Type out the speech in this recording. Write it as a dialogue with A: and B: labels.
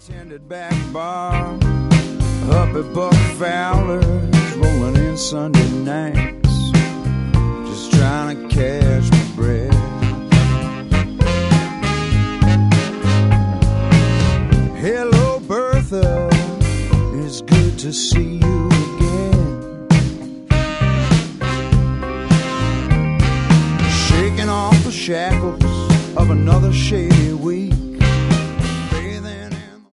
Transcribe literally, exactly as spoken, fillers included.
A: Tended back bar, up at Buck Fowler's, rolling in Sunday nights, just trying to catch my breath. Hello, Bertha, it's good to see you again. Shaking off the shackles of another shady week.